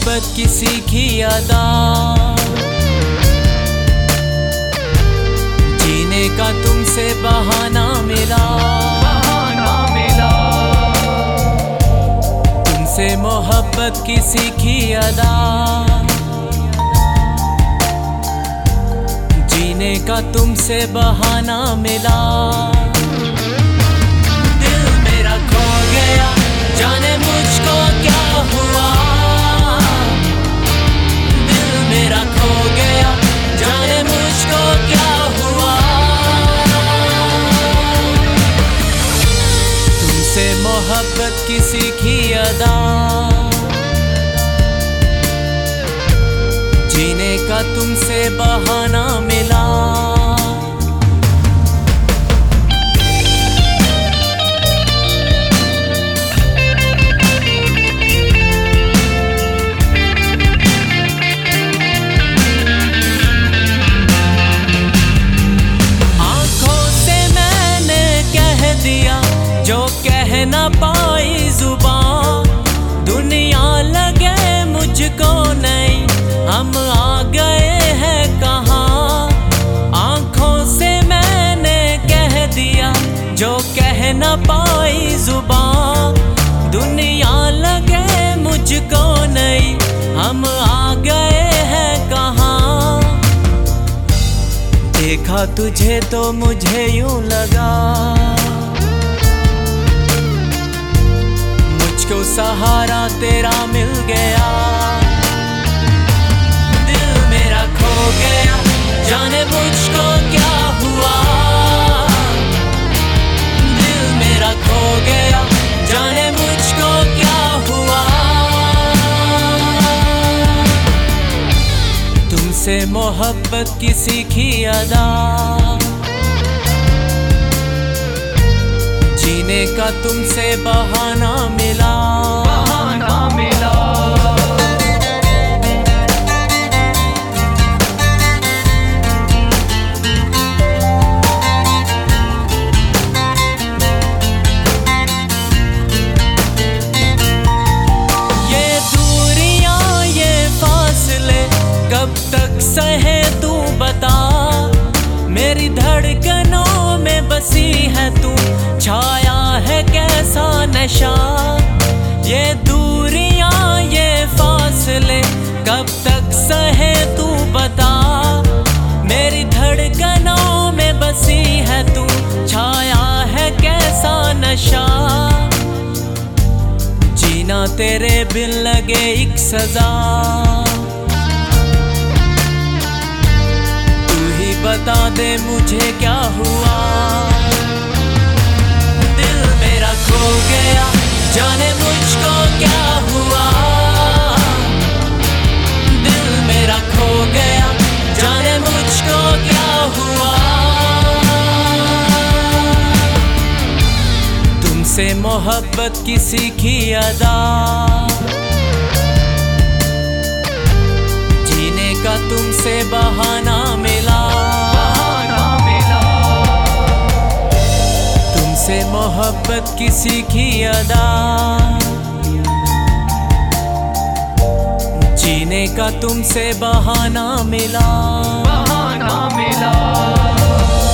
मोहब्बत की सीखी अदा, जीने का तुमसे बहाना मिला, तुमसे मोहब्बत की सीखी अदा, जीने का तुमसे बहाना मिला। दिल मेरा खो गया, जाने मुझको क्या हुआ, दिल मेरा खो गया, जाने मुझको क्या हुआ। तुमसे मोहब्बत की सीखी अदा, जीने का तुमसे बहाना मिला। जो कह न पाई जुबान, दुनिया लगे मुझको नहीं, हम आ गए हैं कहाँ। आँखों से मैंने कह दिया जो कह न पाई जुबान, दुनिया लगे मुझको नहीं, हम आ गए हैं कहाँ। देखा तुझे तो मुझे यूं लगा, मुझको सहारा तेरा मिल गया। दिल मेरा खो गया, जाने मुझको क्या हुआ, दिल मेरा खो गया, जाने मुझको क्या हुआ। तुमसे मोहब्बत की सीखी अदा, जीने का तुमसे बहाना मिला, बहाना मिला। ये दूरियां ये फासले कब तक सहे तू बता, मेरी धड़कनों में बसी है तू, छाया है कैसा नशा। ये दूरियां ये फासले कब तक सहे तू बता, मेरी धड़कनों में बसी है तू, छाया है कैसा नशा। जीना तेरे बिन लगे एक सजा, तू ही बता दे मुझे क्या हुआ। खो गया, जाने मुझको क्या हुआ, दिल मेरा खो गया, जाने मुझको क्या हुआ। तुमसे मोहब्बत की सीखी अदा, जीने का तुमसे बहाना मिला, तुमसे मोहब्बत की सीखी अदा, जीने का तुमसे बहाना मिला, बहाना मिला।